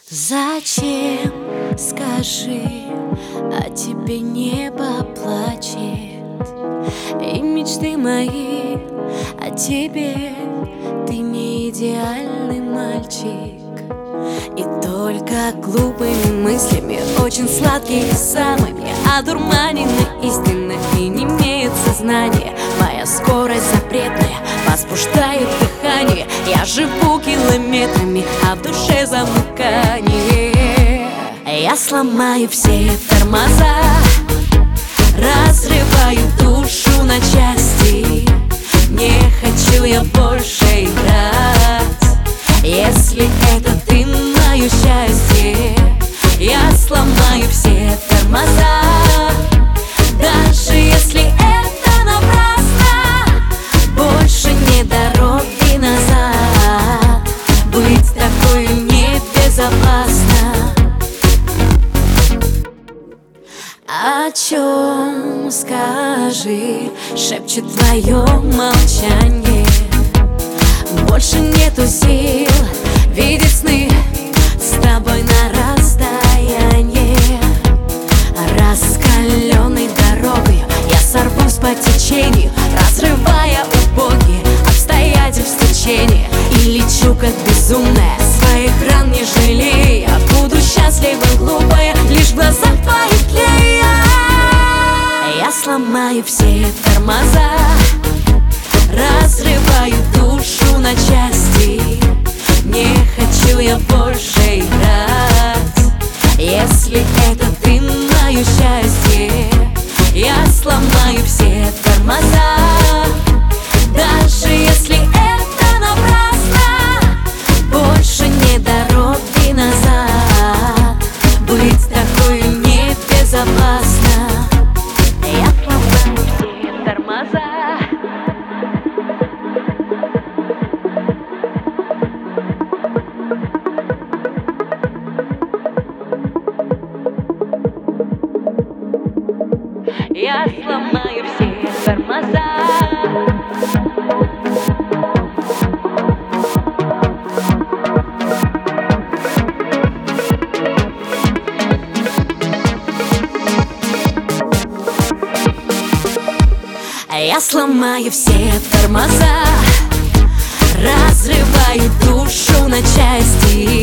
Зачем, скажи, о тебе небо плачет, и мечты мои о тебе. Ты не идеальный мальчик, и только глупыми мыслями, очень сладкими самыми, одурманены истины и не имеют сознания. Моя скорость запретная возбуждает дыхание. Я живу километрами, а в душе замыкание. Я сломаю все тормоза, разрываю душу на части. Не хочу я больше играть, если это ты мое счастье. Я сломаю все тормоза, даже если это напрасно. Больше не дороги назад, быть такой небезопасно. О чем, скажи, шепчет твое молчание. Больше нету сил видеть сны с тобой на расстоянии. Раскаленной дорогой я сорвусь по течению, разрывая убогие обстоятельств течения. И лечу как безумная, своих ран не жалея. Буду счастлива, глупая, лишь в глазах твоих тлея. Я сломаю все тормоза, разрываю душу на части. Не хочу я больше играть, если это ты мое счастье. Я сломаю все тормоза, даже если это напрасно. Больше не дороги назад, быть такой небезопасно. Я сломаю все тормоза, я сломаю все тормоза. Я сломаю все тормоза, разрываю душу на части.